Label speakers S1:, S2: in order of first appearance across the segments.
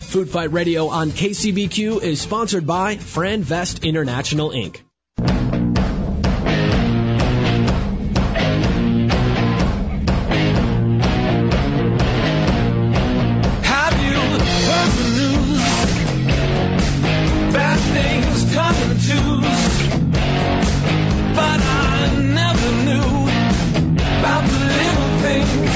S1: Food Fight Radio on KCBQ is sponsored by Franvest International, Inc.
S2: Have you heard the news? Bad things come in twos. But I never knew about the little things.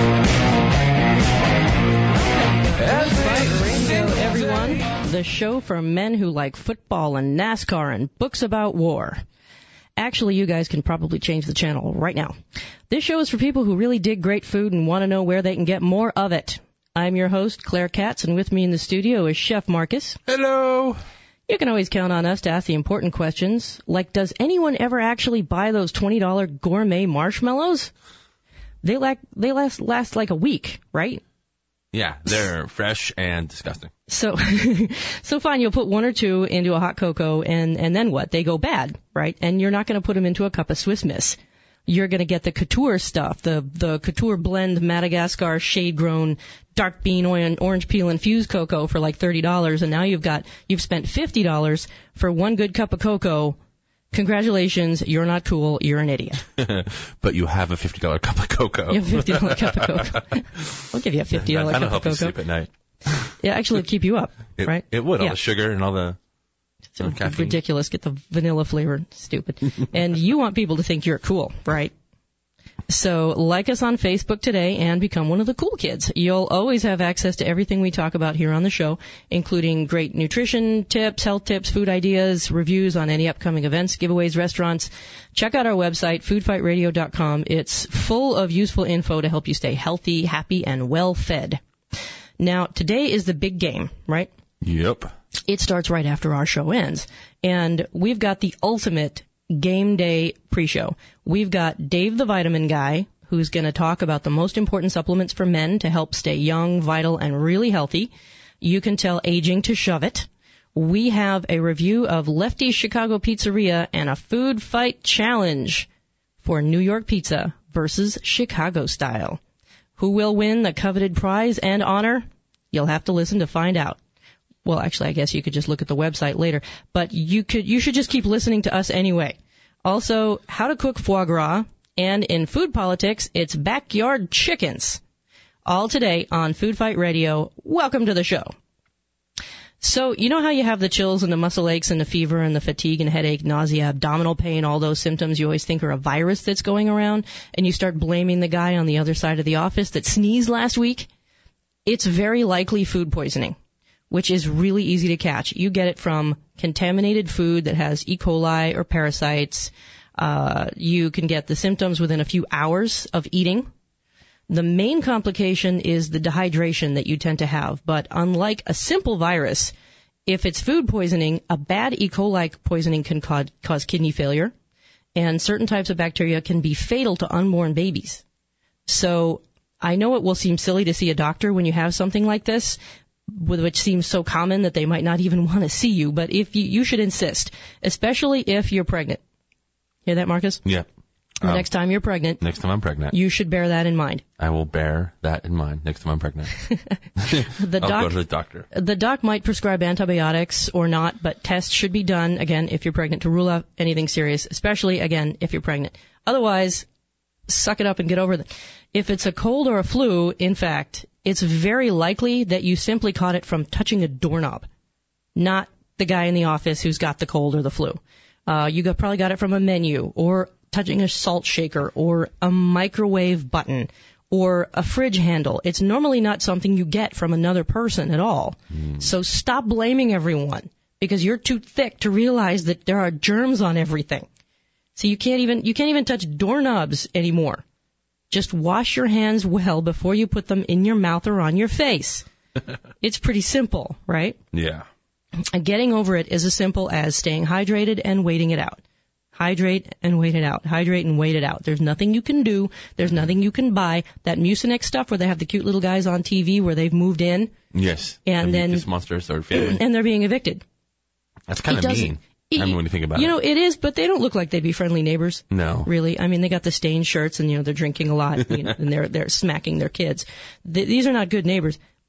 S3: Radio, everyone. The show for men who like football and NASCAR and books about war. Actually, you guys can probably change the channel right now. This show is for people who really dig great food and want to know where they can get more of it. I'm your host, Claire Katz, and with me in the studio is Chef Marcus.
S4: Hello.
S3: You can always count on us to ask the important questions, like does anyone ever actually buy those $20 gourmet marshmallows? They last like a week, right?
S4: Yeah, they're fresh and disgusting.
S3: So fine, you'll put one or two into a hot cocoa, and then what? They go bad, right? And you're not going to put them into a cup of Swiss Miss. You're going to get the couture stuff, the couture blend Madagascar shade-grown dark bean orange peel infused cocoa for like $30, and now you've spent $50 for one good cup of cocoa. Congratulations, you're not cool, you're an idiot.
S4: But you have a $50 cup of cocoa.
S3: You have a $50 cup of cocoa. I'll give you a $50 cup of cocoa.
S4: That'll help you sleep at night.
S3: Yeah, actually it'd keep you up, right?
S4: It would, all
S3: yeah.
S4: the sugar and all the
S3: So
S4: caffeine.
S3: ridiculous, get the vanilla flavor, stupid. And you want people to think you're cool, right? So like us on Facebook today and become one of the cool kids. You'll always have access to everything we talk about here on the show, including great nutrition tips, health tips, food ideas, reviews on any upcoming events, giveaways, restaurants. Check out our website, foodfightradio.com. It's full of useful info to help you stay healthy, happy, and well-fed. Now, today is the big game, right?
S4: Yep.
S3: It starts right after our show ends. And we've got the ultimate game day pre-show. We've got Dave the Vitamin Guy, who's going to talk about the most important supplements for men to help stay young, vital, and really healthy. You can tell aging to shove it. We have a review of Lefty's Chicago Pizzeria and a food fight challenge for New York pizza versus Chicago style. Who will win the coveted prize and honor? You'll have to listen to find out. Well, actually, I guess you could just look at the website later, but you should just keep listening to us anyway. Also, how to cook foie gras, and in food politics, it's backyard chickens. All today on Food Fight Radio. Welcome to the show. So, you know how you have the chills and the muscle aches and the fever and the fatigue and headache, nausea, abdominal pain, all those symptoms you always think are a virus that's going around, and you start blaming the guy on the other side of the office that sneezed last week? It's very likely food poisoning, which is really easy to catch. You get it from contaminated food that has E. coli or parasites. You can get the symptoms within a few hours of eating. The main complication is the dehydration that you tend to have. But unlike a simple virus, if it's food poisoning, a bad E. coli poisoning can cause kidney failure, and certain types of bacteria can be fatal to unborn babies. So I know it will seem silly to see a doctor when you have something like this, which seems so common that they might not even want to see you, but if you should insist, especially if you're pregnant. Hear that, Marcus?
S4: Yeah.
S3: The next time you're pregnant.
S4: Next time I'm pregnant.
S3: You should bear that in mind.
S4: I will bear that in mind next time I'm pregnant. I'll go to the doctor.
S3: The doc might prescribe antibiotics or not, but tests should be done, again, if you're pregnant, to rule out anything serious, especially, again, if you're pregnant. Otherwise, suck it up and get over it. If it's a cold or a flu, in fact, it's very likely that you simply caught it from touching a doorknob, not the guy in the office who's got the cold or the flu. Probably got it from a menu or touching a salt shaker or a microwave button or a fridge handle. It's normally not something you get from another person at all. So stop blaming everyone because you're too thick to realize that there are germs on everything. So you can't even touch doorknobs anymore. Just wash your hands well before you put them in your mouth or on your face. It's pretty simple, right?
S4: Yeah.
S3: And getting over it is as simple as staying hydrated and waiting it out. Hydrate and wait it out. Hydrate and wait it out. There's nothing you can do. There's nothing you can buy. That Mucinex stuff where they have the cute little guys on TV where they've moved in.
S4: Yes.
S3: And then
S4: this monsters are failing.
S3: And they're being evicted.
S4: That's kind of mean. When you think about it.
S3: You know, it is, but they don't look like they'd be friendly neighbors.
S4: No.
S3: Really. I mean, they got the stained shirts and, they're drinking a lot and they're smacking their kids. These are not good neighbors.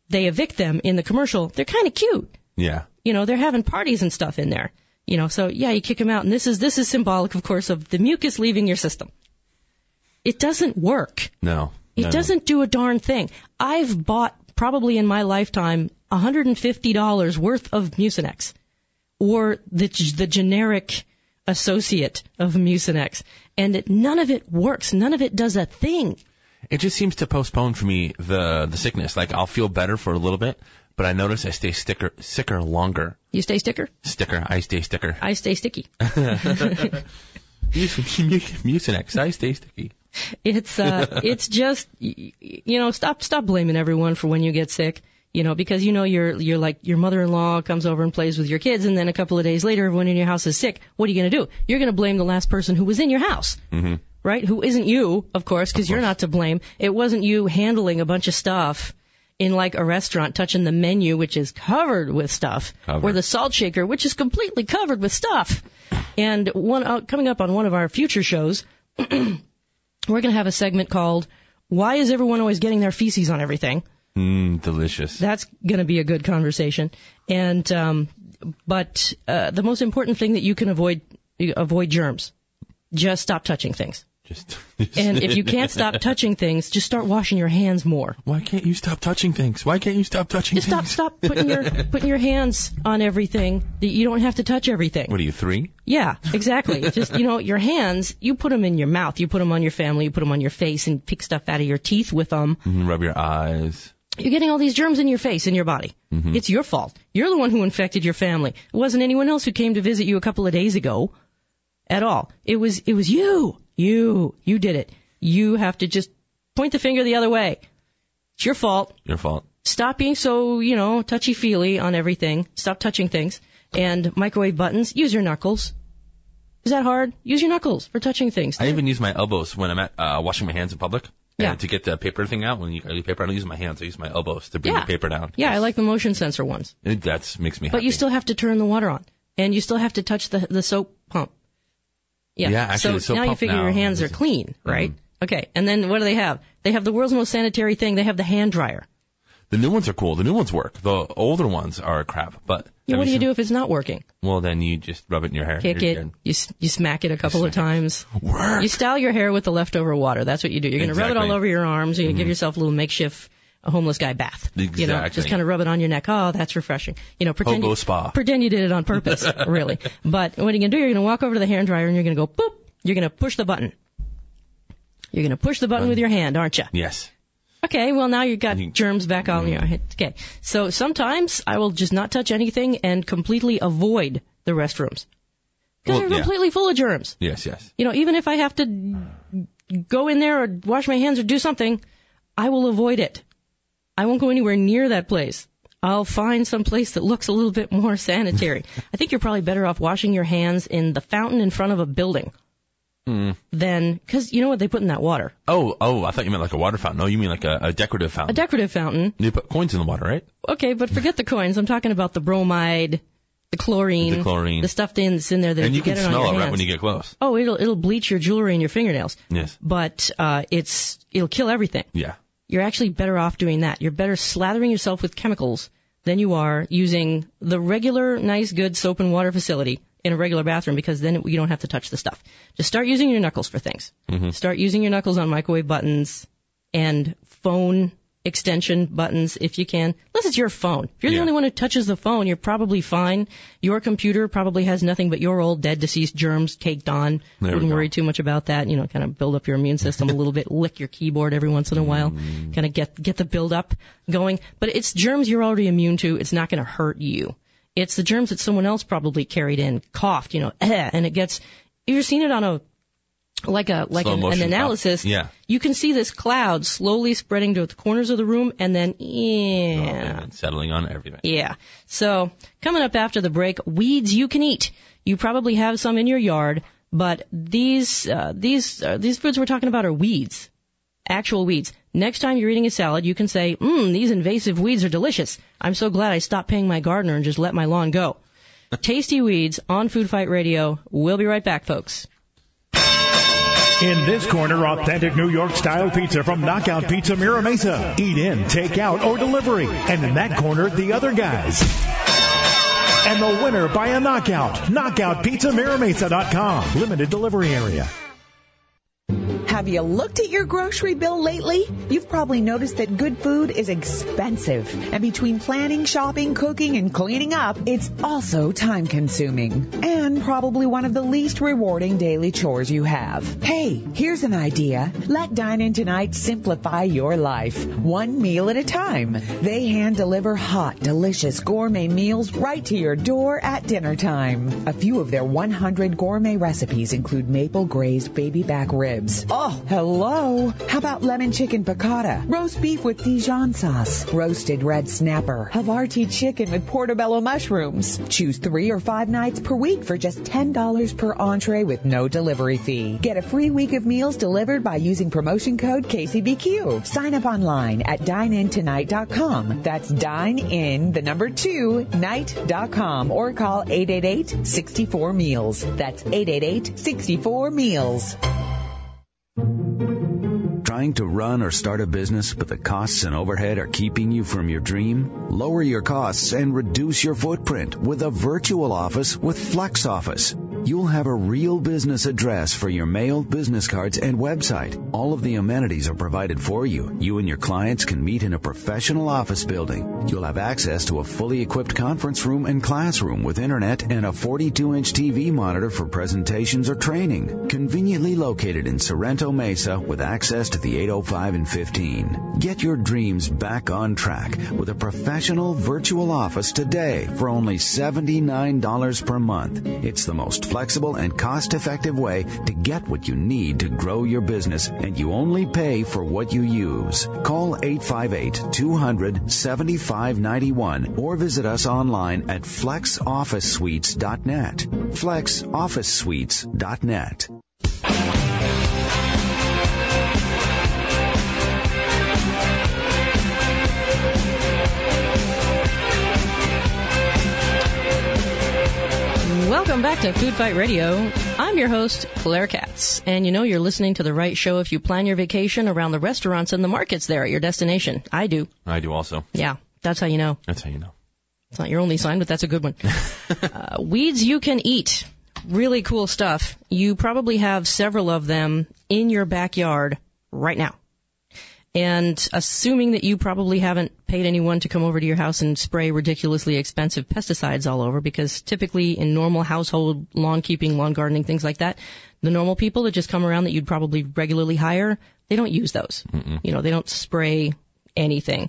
S3: they evict them in the commercial, they're kind of cute.
S4: Yeah.
S3: You know, they're having parties and stuff in there. You know, so yeah, you kick them out, and this is symbolic, of course, of the mucus leaving your system. It doesn't work.
S4: No.
S3: It doesn't do a darn thing. I've bought probably in my lifetime $150 worth of Mucinex, or the generic associate of Mucinex, and none of it works. None of it does a thing.
S4: It just seems to postpone for me the sickness. Like, I'll feel better for a little bit, but I notice I stay sicker longer.
S3: You stay sticker?
S4: Sticker. I stay sticker.
S3: I stay sticky.
S4: Mucinex. I stay sticky.
S3: It's just, you know, stop blaming everyone for when you get sick. You know, because you know you're like your mother-in-law comes over and plays with your kids, and then a couple of days later, everyone in your house is sick. What are you going to do? You're going to blame the last person who was in your house, right? Who isn't you, of course, because you're not to blame. It wasn't you handling a bunch of stuff in like a restaurant, touching the menu, which is covered with stuff, or the salt shaker, which is completely covered with stuff. And coming up on one of our future shows, we're going to have a segment called "Why is everyone always getting their feces on everything?"
S4: Delicious.
S3: That's going to be a good conversation. And but the most important thing that you can avoid germs. Just stop touching things. And if you can't stop touching things, just start washing your hands more.
S4: Why can't you stop touching things? Why can't you stop touching things?
S3: Stop putting your hands on everything. You don't have to touch everything.
S4: What are you, 3?
S3: Yeah, exactly. Just, you know, your hands, you put them in your mouth, you put them on your family, you put them on your face, and pick stuff out of your teeth with them.
S4: Rub your eyes.
S3: You're getting all these germs in your face, in your body. It's your fault. You're the one who infected your family. It wasn't anyone else who came to visit you a couple of days ago at all. It was you. You did it. You have to just point the finger the other way. It's your fault.
S4: Your fault.
S3: Stop being so, you know, touchy-feely on everything. Stop touching things. And microwave buttons, use your knuckles. Is that hard? Use your knuckles for touching things.
S4: I even use my elbows when I'm at washing my hands in public.
S3: Yeah.
S4: And to get the paper thing out, when you leave paper, I don't use my hands. I use my elbows to bring the paper down.
S3: Yeah, I like the motion sensor ones.
S4: That makes me happy.
S3: But you still have to turn the water on. And you still have to touch the soap pump.
S4: Yeah, actually,
S3: so now you figure your hands are clean, right? Okay, and then what do they have? They have the world's most sanitary thing. They have the hand dryer.
S4: The new ones are cool. The new ones work. The older ones are crap. But
S3: what do you do if it's not working?
S4: Well, then you just rub it in your hair.
S3: Kick it. You smack it a couple of times.
S4: Work.
S3: You style your hair with the leftover water. That's what you do. You're going to rub it all over your arms. You're going to give yourself a little makeshift homeless guy bath.
S4: Exactly.
S3: You know, just kind of rub it on your neck. Oh, that's refreshing. You know, pretend you did it on purpose, really. But what are you going to do? You're going to walk over to the hand dryer and you're going to go boop. You're going to push the button. You're going to push the button with your hand, aren't you?
S4: Yes.
S3: Okay, well, now you've got germs back on your head. Okay, so sometimes I will just not touch anything and completely avoid the restrooms. Because they're completely full of germs.
S4: Yes.
S3: You know, even if I have to go in there or wash my hands or do something, I will avoid it. I won't go anywhere near that place. I'll find some place that looks a little bit more sanitary. I think you're probably better off washing your hands in the fountain in front of a building. Then, because you know what they put in that water?
S4: Oh, I thought you meant like a water fountain. No, you mean like a decorative fountain.
S3: A decorative fountain.
S4: You put coins in the water, right?
S3: Okay, but forget the coins. I'm talking about the bromide, the chlorine, the stuff that's in there that
S4: and
S3: you get it on your hands.
S4: And you can smell it right when you get close.
S3: Oh, it'll bleach your jewelry and your fingernails.
S4: Yes.
S3: But it'll kill everything.
S4: Yeah.
S3: You're actually better off doing that. You're better slathering yourself with chemicals than you are using the regular, nice, good soap and water facility in a regular bathroom, because then you don't have to touch the stuff. Just start using your knuckles for things. Start using your knuckles on microwave buttons and phone extension buttons if you can. Unless it's your phone. If you're the only one who touches the phone, you're probably fine. Your computer probably has nothing but your old dead deceased germs caked on. Wouldn't worry too much about that. You know, kind of build up your immune system a little bit. Lick your keyboard every once in a while. Kind of get the build up going. But it's germs you're already immune to. It's not going to hurt you. It's the germs that someone else probably carried in, coughed, you know, and it gets. You've seen it on an analysis.
S4: Yeah.
S3: You can see this cloud slowly spreading to the corners of the room, and then
S4: and settling on everything.
S3: Yeah. So coming up after the break, weeds you can eat. You probably have some in your yard, but these foods we're talking about are weeds, actual weeds. Next time you're eating a salad, you can say, these invasive weeds are delicious. I'm so glad I stopped paying my gardener and just let my lawn go. Tasty Weeds on Food Fight Radio. We'll be right back, folks.
S5: In this corner, authentic New York-style pizza from Knockout Pizza Mira Mesa. Eat in, take out, or delivery. And in that corner, the other guys. And the winner by a knockout. KnockoutPizzaMiraMesa.com. Limited delivery area.
S6: Have you looked at your grocery bill lately? You've probably noticed that good food is expensive. And between planning, shopping, cooking, and cleaning up, it's also time-consuming. And probably one of the least rewarding daily chores you have. Hey, here's an idea. Let Dine In Tonight simplify your life. One meal at a time. They hand-deliver hot, delicious gourmet meals right to your door at dinner time. A few of their 100 gourmet recipes include maple glazed baby back ribs. Oh, hello. How about lemon chicken piccata, roast beef with Dijon sauce, roasted red snapper, Havarti chicken with portobello mushrooms. Choose 3 or 5 nights per week for just $10 per entree with no delivery fee. Get a free week of meals delivered by using promotion code KCBQ. Sign up online at dineinTonight.com. That's dine-in, the number 2, night.com, or call 888-64-MEALS. That's 888-64-MEALS.
S7: Trying to run or start a business, but the costs and overhead are keeping you from your dream? Lower your costs and reduce your footprint with a virtual office with Flex Office. You'll have a real business address for your mail, business cards, and website. All of the amenities are provided for you. You and your clients can meet in a professional office building. You'll have access to a fully equipped conference room and classroom with internet and a 42-inch TV monitor for presentations or training. Conveniently located in Sorrento Mesa with access to the 805 and 15. Get your dreams back on track with a professional virtual office today for only $79 per month. It's the most flexible and cost-effective way to get what you need to grow your business, and you only pay for what you use. Call 858-200-7591 or visit us online at flexofficesuites.net. flexofficesuites.net.
S3: Welcome back to Food Fight Radio. I'm your host, Claire Katz. And you know you're listening to the right show if you plan your vacation around the restaurants and the markets there at your destination. I do.
S4: I do also.
S3: Yeah, that's how you know.
S4: That's how you know.
S3: It's not your only sign, but that's a good one. Weeds you can eat. Really cool stuff. You probably have several of them in your backyard right now. And assuming that you probably haven't paid anyone to come over to your house and spray ridiculously expensive pesticides all over, because typically in normal household lawn keeping, lawn gardening, things like that, the normal people that just come around that you'd probably regularly hire, they don't use those. Mm-mm. You know, they don't spray anything.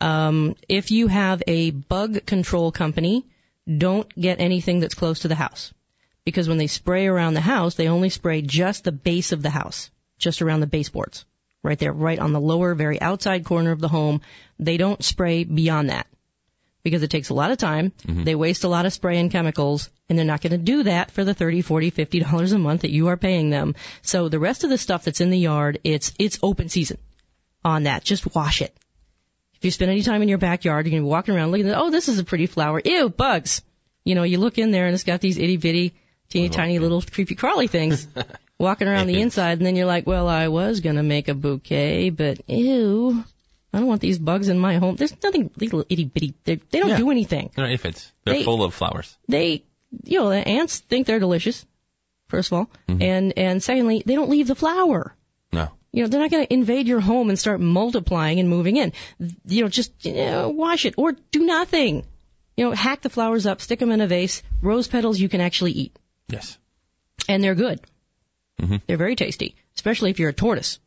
S3: If you have a bug control company, don't get anything that's close to the house. Because when they spray around the house, they only spray just the base of the house, just around the baseboards. Right there, right on the lower, very outside corner of the home. They don't spray beyond that because it takes a lot of time. Mm-hmm. They waste a lot of spray and chemicals, and they're not going to do that for the $30, $40, $50 a month that you are paying them. So the rest of the stuff that's in the yard, it's open season on that. Just wash it. If you spend any time in your backyard, you're going to be walking around looking at, oh, this is a pretty flower. Ew, bugs. You know, you look in there, and it's got these itty-bitty, teeny-tiny little creepy-crawly things. Walking around the inside, and then you're like, well, I was going to make a bouquet, but ew, I don't want these bugs in my home. There's nothing, little itty-bitty, they don't do anything.
S4: They're aphids. They're full of flowers.
S3: The ants think they're delicious, first of all, mm-hmm. and secondly, they don't leave the flower.
S4: No.
S3: You know, they're not going to invade your home and start multiplying and moving in. You know, just wash it, or do nothing. You know, hack the flowers up, stick them in a vase. Rose petals you can actually eat.
S4: Yes.
S3: And they're good.
S4: Mm-hmm.
S3: They're very tasty, especially if you're a tortoise.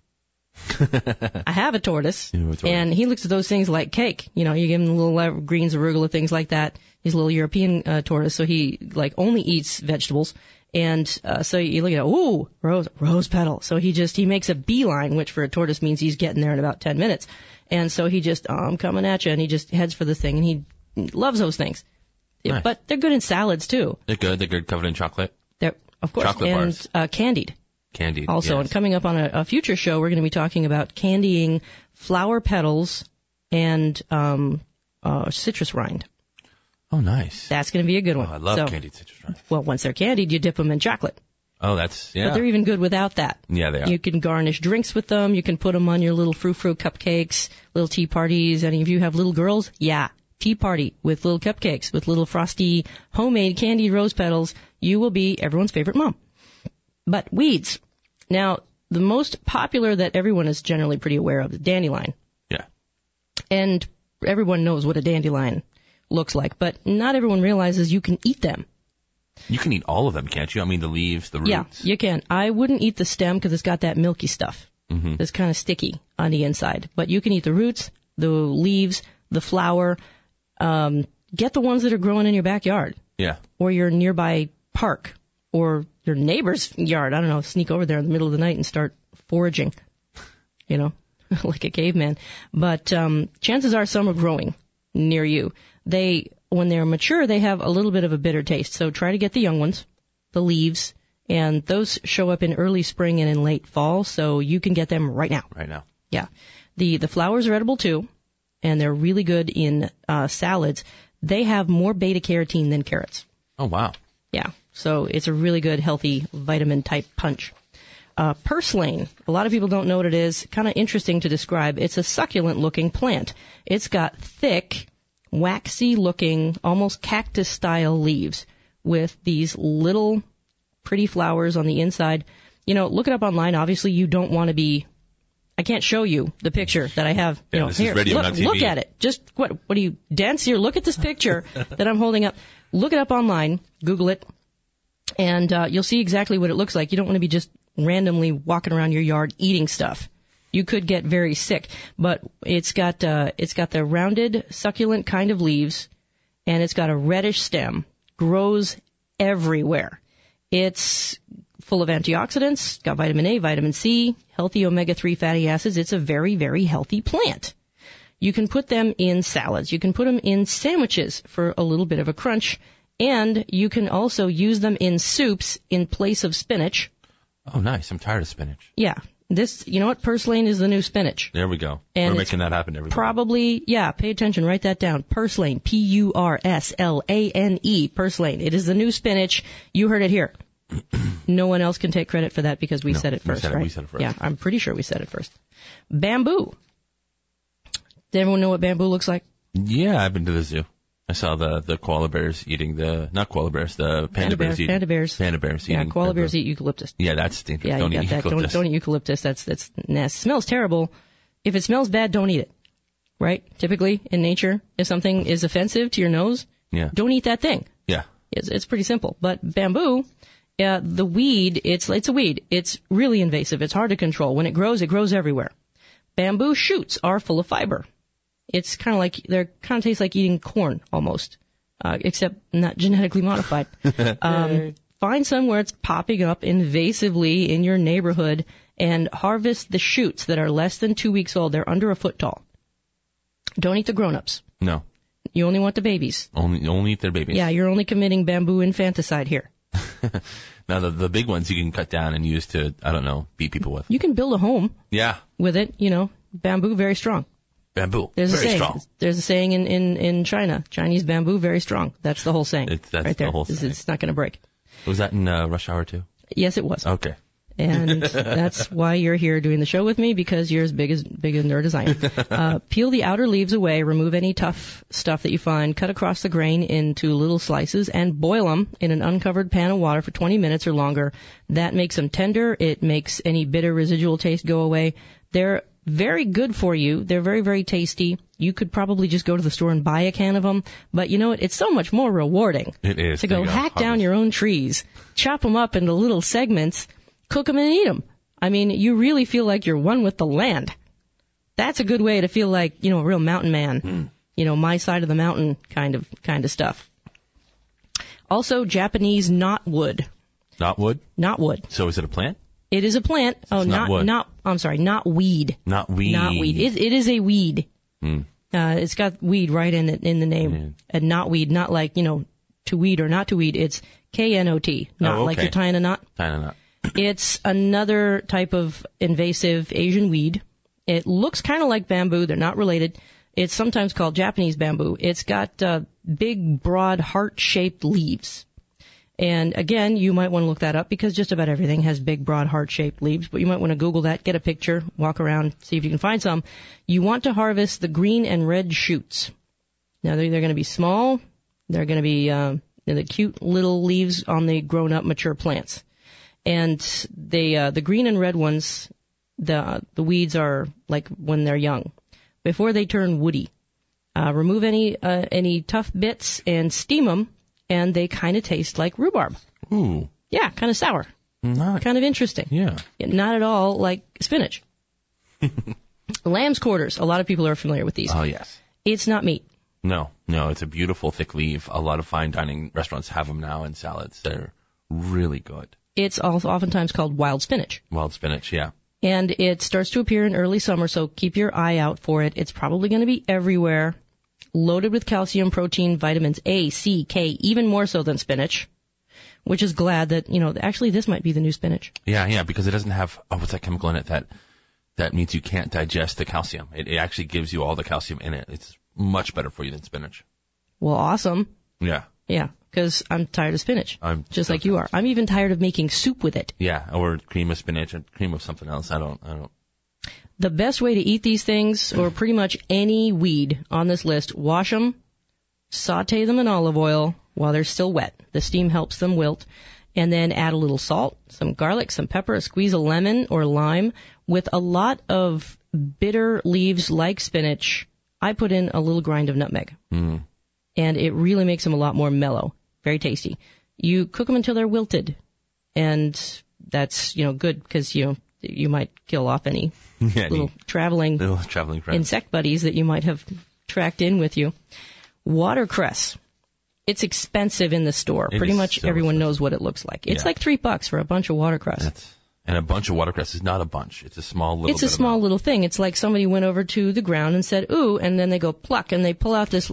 S3: I have a tortoise, and he looks at those things like cake. You know, you give him little greens, arugula, things like that. He's a little European tortoise, so he only eats vegetables. And so you look at it, ooh, rose petal. So he makes a beeline, which for a tortoise means he's getting there in about 10 minutes. And so he just, I'm coming at you, and he just heads for the thing, and he loves those things.
S4: Nice.
S3: But they're good in salads too.
S4: They're good covered in chocolate.
S3: They're, of course,
S4: chocolate
S3: and
S4: bars.
S3: Candied.
S4: Candied,
S3: also,
S4: yes.
S3: And coming up on a future show, we're going to be talking about candying flower petals and citrus rind.
S4: Oh, nice.
S3: That's going to be a good one.
S4: Oh, I love candied citrus rind.
S3: Well, once they're candied, you dip them in chocolate.
S4: Oh, that's,
S3: But they're even good without that.
S4: Yeah, they are.
S3: You can garnish drinks with them. You can put them on your little frou-frou cupcakes, little tea parties. Any of you have little girls? Yeah. Tea party with little cupcakes, with little frosty homemade candied rose petals. You will be everyone's favorite mom. But weeds. Now, the most popular that everyone is generally pretty aware of is dandelion.
S4: Yeah.
S3: And everyone knows what a dandelion looks like, but not everyone realizes you can eat them.
S4: You can eat all of them, can't you? I mean, the leaves, the roots.
S3: Yeah, you can. I wouldn't eat the stem because it's got that milky stuff.
S4: Mm-hmm.
S3: It's kind of sticky on the inside. But you can eat the roots, the leaves, the flower. Get the ones that are growing in your backyard.
S4: Yeah.
S3: Or your nearby park. Or your neighbor's yard. I don't know, sneak over there in the middle of the night and start foraging. You know, like a caveman. But chances are some are growing near you. When they're mature, they have a little bit of a bitter taste. So try to get the young ones, the leaves, and those show up in early spring and in late fall, so you can get them right now.
S4: Right now.
S3: Yeah. The flowers are edible too, and they're really good in salads. They have more beta-carotene than carrots.
S4: Oh, wow.
S3: Yeah. So it's a really good, healthy vitamin-type punch. Purslane. A lot of people don't know what it is. Kind of interesting to describe. It's a succulent-looking plant. It's got thick, waxy-looking, almost cactus-style leaves with these little pretty flowers on the inside. You know, look it up online. Obviously, you don't want to be... I can't show you the picture that I have.
S4: Yeah,
S3: you know,
S4: this
S3: here,
S4: is radio,
S3: look,
S4: not TV.
S3: look at it. Just, what are you, dense here? Look at this picture that I'm holding up. Look it up online. Google it. And you'll see exactly what it looks like. You don't want to be just randomly walking around your yard eating stuff. You could get very sick. But it's got the rounded, succulent kind of leaves, and it's got a reddish stem. Grows everywhere. It's full of antioxidants, got vitamin A, vitamin C, healthy omega-3 fatty acids. It's a very, very healthy plant. You can put them in salads. You can put them in sandwiches for a little bit of a crunch. And you can also use them in soups in place of spinach.
S4: Oh, nice. I'm tired of spinach.
S3: Yeah. You know what? Purslane is the new spinach.
S4: There we go.
S3: And
S4: we're making that happen every
S3: probably, yeah, pay attention. Write that down. Purslane. P-U-R-S-L-A-N-E. Purslane. It is the new spinach. You heard it here. No one else can take credit for that because we said it first, right?
S4: We said it first.
S3: Yeah, I'm pretty sure we said it first. Bamboo. Does everyone know what bamboo looks like?
S4: Yeah, I've been to the zoo. I saw the koala bears eating the panda bears eating.
S3: Panda bears
S4: eating.
S3: Yeah, koala bears eat eucalyptus.
S4: Yeah, that's dangerous.
S3: Yeah,
S4: Don't
S3: you
S4: eat
S3: got that.
S4: eucalyptus.
S3: Don't eat eucalyptus. That's nasty. It smells terrible. If it smells bad, don't eat it. Right? Typically in nature, if something is offensive to your nose, don't eat that thing.
S4: Yeah.
S3: It's pretty simple. But bamboo, the weed, it's a weed. It's really invasive. It's hard to control. When it grows everywhere. Bamboo shoots are full of fiber. It's kind of like, they kind of taste like eating corn almost, except not genetically modified. Find some where it's popping up invasively in your neighborhood and harvest the shoots that are less than 2 weeks old. They're under a foot tall. Don't eat the grown-ups.
S4: No.
S3: You only want the babies.
S4: Only eat their babies.
S3: Yeah, you're only committing bamboo infanticide here.
S4: Now, the big ones you can cut down and use to, I don't know, beat people with.
S3: You can build a home.
S4: Yeah.
S3: With it, bamboo, very strong.
S4: Bamboo,
S3: very
S4: strong.
S3: There's a saying in China, Chinese bamboo, very strong. That's the whole saying.
S4: That's
S3: right there.
S4: The whole saying.
S3: It's not going to break.
S4: Was that in Rush Hour 2?
S3: Yes, it was.
S4: Okay.
S3: And that's why you're here doing the show with me, because you're as big a nerd as I am. Peel the outer leaves away, remove any tough stuff that you find, cut across the grain into little slices, and boil them in an uncovered pan of water for 20 minutes or longer. That makes them tender. It makes any bitter residual taste go away. They're very good for you. They're very, very tasty. You could probably just go to the store and buy a can of them. But you know what? It's so much more rewarding.
S4: It is.
S3: To go hack down your own trees, chop them up into little segments, cook them and eat them. I mean, you really feel like you're one with the land. That's a good way to feel like, a real mountain man. My side of the mountain kind of stuff. Also, Japanese knotwood.
S4: Knotwood?
S3: Knotwood.
S4: So is it a plant?
S3: It is a plant. Oh, not weed.
S4: Not weed.
S3: Not weed. It is a weed. It's got weed right in the name. And knotweed, not like, to weed or not to weed. It's K-N-O-T. Not like you're tying a knot.
S4: Tying a knot.
S3: It's another type of invasive Asian weed. It looks kind of like bamboo. They're not related. It's sometimes called Japanese bamboo. It's got big, broad, heart-shaped leaves. And again, you might want to look that up because just about everything has big, broad, heart-shaped leaves. But you might want to Google that, get a picture, walk around, see if you can find some. You want to harvest the green and red shoots. Now, they're going to be small. They're going to be the cute little leaves on the grown-up, mature plants. And the green and red ones, the weeds are like when they're young, before they turn woody. Remove any tough bits and steam them. And they kind of taste like rhubarb.
S4: Ooh.
S3: Yeah, kind of sour. Kind of interesting.
S4: Yeah.
S3: Not at all like spinach. Lamb's quarters. A lot of people are familiar with these.
S4: Oh, yes.
S3: It's not meat.
S4: No, it's a beautiful thick leaf. A lot of fine dining restaurants have them now in salads. They're really good.
S3: It's also oftentimes called wild spinach.
S4: Wild spinach, yeah.
S3: And it starts to appear in early summer, so keep your eye out for it. It's probably going to be everywhere. Loaded with calcium, protein, vitamins A, C, K, even more so than spinach, which is glad that, actually this might be the new spinach.
S4: Yeah, because it doesn't have, what's that chemical in it that means you can't digest the calcium. It actually gives you all the calcium in it. It's much better for you than spinach.
S3: Well, awesome.
S4: Yeah.
S3: Yeah, because I'm tired of spinach, just like you are.
S4: Sense.
S3: I'm even tired of making soup with it.
S4: Yeah, or cream of spinach or cream of something else. I don't.
S3: The best way to eat these things, or pretty much any weed on this list, wash them, saute them in olive oil while they're still wet. The steam helps them wilt. And then add a little salt, some garlic, some pepper, a squeeze of lemon or lime. With a lot of bitter leaves like spinach, I put in a little grind of nutmeg. And it really makes them a lot more mellow. Very tasty. You cook them until they're wilted. And that's, good because, you might kill off any little traveling
S4: friends.
S3: Insect buddies that you might have tracked in with you. Watercress. It's expensive in the store. Pretty much everyone knows what it looks like. It's like $3 for a bunch of watercress.
S4: And a bunch of watercress is not a bunch. It's a small little
S3: It's a small little thing. It's like somebody went over to the ground and said, ooh, and then they go pluck, and they pull out this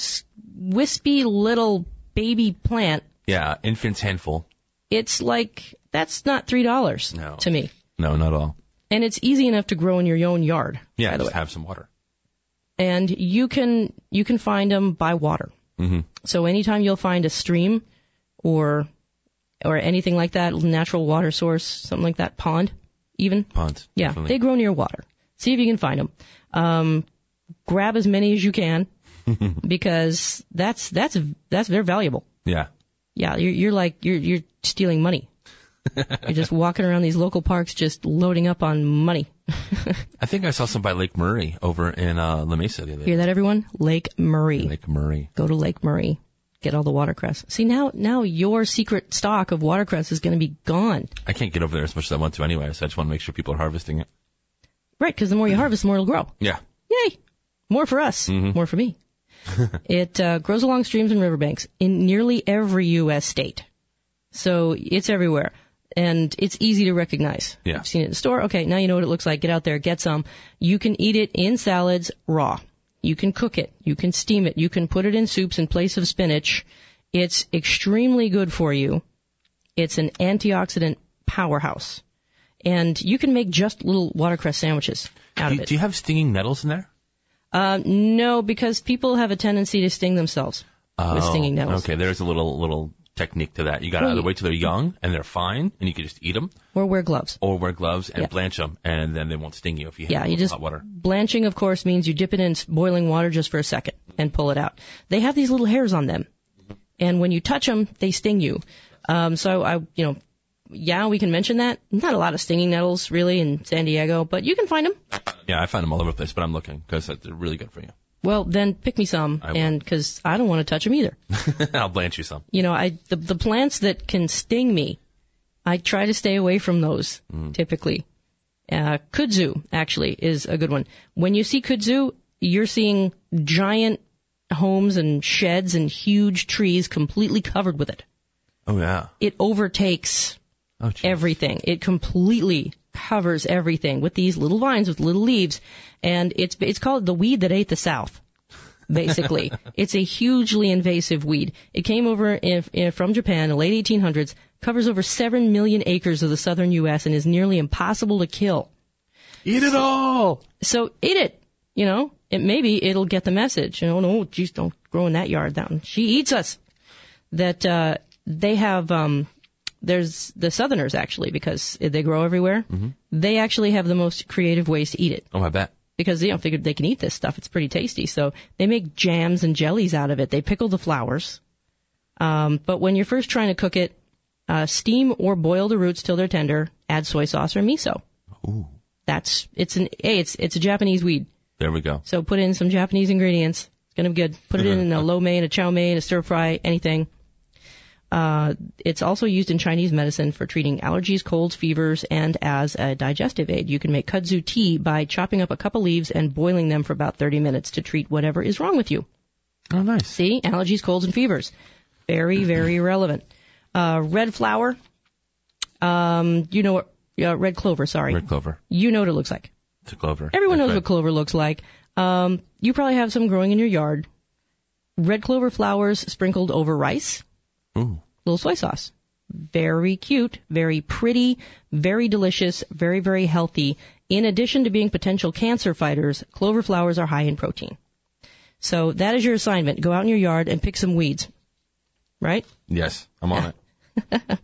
S3: wispy little baby plant.
S4: Yeah, infant's handful.
S3: It's like, that's not $3 to me.
S4: No, not at all.
S3: And it's easy enough to grow in your own yard.
S4: Yeah,
S3: by the
S4: just
S3: way.
S4: have some water.
S3: And you can find them by water.
S4: Mm-hmm.
S3: So anytime you'll find a stream or anything like that, natural water source, something like that, pond even.
S4: Ponds.
S3: Yeah,
S4: definitely.
S3: they grow near water. See if you can find them. Grab as many as you can because they're valuable.
S4: Yeah.
S3: Yeah, you're stealing money. You're just walking around these local parks just loading up on money.
S4: I think I saw some by Lake Murray over in La Mesa the other day.
S3: Hear that, everyone? Lake Murray.
S4: Lake Murray.
S3: Go to Lake Murray. Get all the watercress. See, now your secret stock of watercress is going to be gone.
S4: I can't get over there as much as I want to anyway, so I just want to make sure people are harvesting it.
S3: Right, because the more you harvest, the more it'll grow.
S4: Yeah.
S3: Yay! More for us. More for me. It grows along streams and riverbanks in nearly every U.S. state. So it's everywhere. And it's easy to recognize.
S4: Yeah.
S3: You've seen it in the store. Okay, now you know what it looks like. Get out there, get some. You can eat it in salads raw. You can cook it. You can steam it. You can put it in soups in place of spinach. It's extremely good for you. It's an antioxidant powerhouse. And you can make just little watercress sandwiches out of it.
S4: Do you have stinging nettles in there?
S3: No, because people have a tendency to sting themselves with stinging nettles.
S4: Okay, there's a little technique to that. You got to either wait till they're young and they're fine, and you can just eat them.
S3: Or wear gloves.
S4: Or wear gloves and blanch them, and then they won't sting you if you have hot water.
S3: Blanching, of course, means you dip it in boiling water just for a second and pull it out. They have these little hairs on them, and when you touch them, they sting you. We can mention that. Not a lot of stinging nettles, really, in San Diego, but you can find them.
S4: Yeah, I find them all over the place, but I'm looking because they're really good for you.
S3: Well, then pick me some, and because I don't want to touch them either.
S4: I'll blanch you some.
S3: The plants that can sting me, I try to stay away from those, typically. Kudzu, actually, is a good one. When you see kudzu, you're seeing giant homes and sheds and huge trees completely covered with it.
S4: Oh, yeah.
S3: It overtakes everything. It completely covers everything with these little vines with little leaves, and it's called the weed that ate the South, basically. It's a hugely invasive weed. It came over from Japan in the late 1800s, covers over 7 million acres of the southern U.S., and is nearly impossible to kill.
S4: Eat it all!
S3: So eat it, maybe it'll get the message. No, geez, don't grow in that yard down. She eats us. That they have, there's the Southerners actually, because they grow everywhere.
S4: Mm-hmm.
S3: They actually have the most creative ways to eat it.
S4: Oh, I bet.
S3: Because they figured they can eat this stuff. It's pretty tasty. So they make jams and jellies out of it. They pickle the flowers. But when you're first trying to cook it, steam or boil the roots till they're tender. Add soy sauce or miso.
S4: Ooh.
S3: It's a Japanese weed.
S4: There we go.
S3: So put in some Japanese ingredients. It's gonna be good. Put it in a lo mein, a chow mein, a stir fry, anything. It's also used in Chinese medicine for treating allergies, colds, fevers, and as a digestive aid. You can make kudzu tea by chopping up a couple leaves and boiling them for about 30 minutes to treat whatever is wrong with you.
S4: Oh, nice.
S3: See? Allergies, colds, and fevers. Very, very relevant. Red flower. You know what? Red clover, sorry.
S4: Red clover.
S3: You know what it looks like.
S4: It's a clover.
S3: Everyone knows what clover looks like. You probably have some growing in your yard. Red clover flowers sprinkled over rice.
S4: Ooh.
S3: Little soy sauce. Very cute, very pretty, very delicious, very, very healthy. In addition to being potential cancer fighters, clover flowers are high in protein. So that is your assignment. Go out in your yard and pick some weeds. Right?
S4: Yes, I'm on it.